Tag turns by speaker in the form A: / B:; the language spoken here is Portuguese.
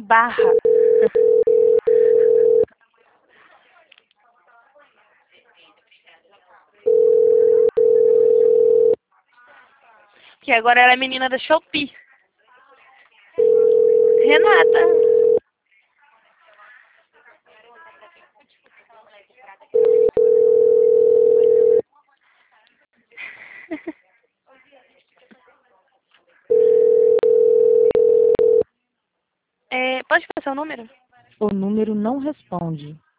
A: Barra. Que agora ela é menina da Shopee. Renata. Pode passar o número?
B: O número não responde.